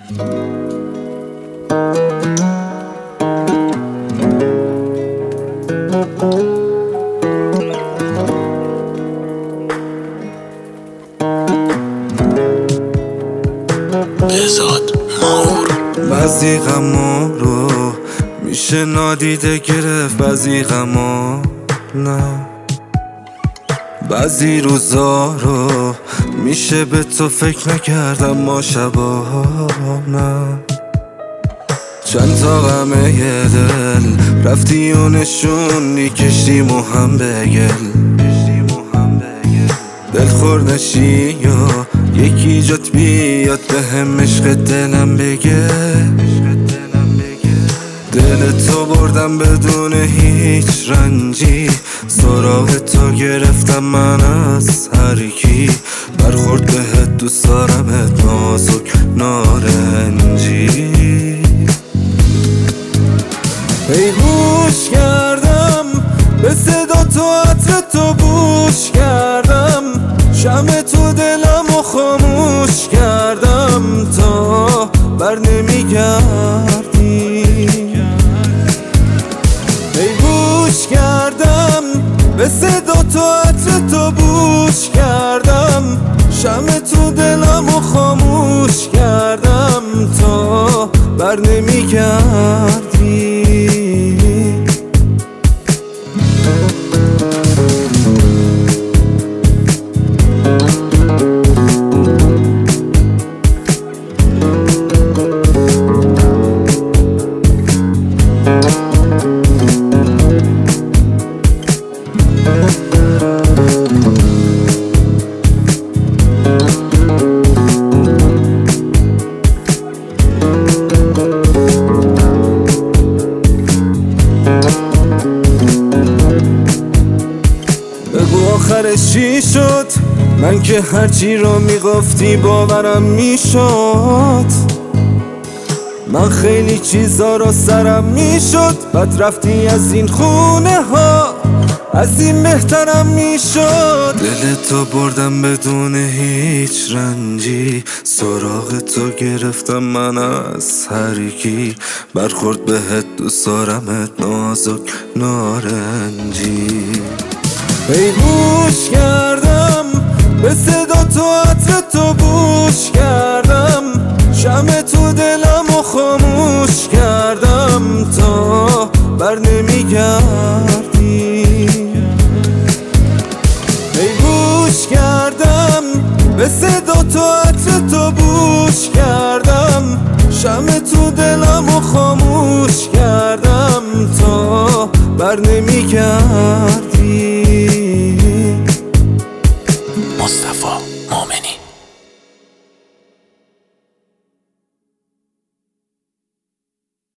بعضی غما رو میشه نادیده گرفت، بعضی غما نه. بعضی روزا رو میشه به تو فکر نکردم، ما شبا نه. چند تا غمه دل رفتی و نشونی، کشتیم و هم بگل دلخور نشی یا یکی جات بیاد به هم عشق دلم بگه. دل تو بردم بدون هیچ رنجی، سراغ تو گرفتم من از هر کی. برخورد بهت دوست دارمت نازک نارنجی. پیگوش کردم به صدا تو، عطر تو بوش کردم، شمع تو دلمو خاموش کردم تا بر نمیگردی. پیگوش کردم به صدا تو، عطر تو بوش کردم، شمع تو دلمو خاموش کردم تا بر نمیگردی. بگو آخرش چی شد؟ من که هرچی رو میگفتی باورم میشد. من خیلی چیزا رو سرم میشد، بعد رفتی از این خونه ها، از این بهترم میشد. دل تو بردم بدون هیچ رنجی، سراغ تو گرفتم من از هر کی. برخورد بهت دوست دارمت نازک نارنجی. پیگوش کردم به صدا تو، عطر تو بوش کردم، شمع تو دلمو خاموش کردم تا بر نمیگردی. پیگوش کردم به صدا تو، عطر تو بوش کردم، شمع تو دلمو خاموش کردم تا بر نمیگردی.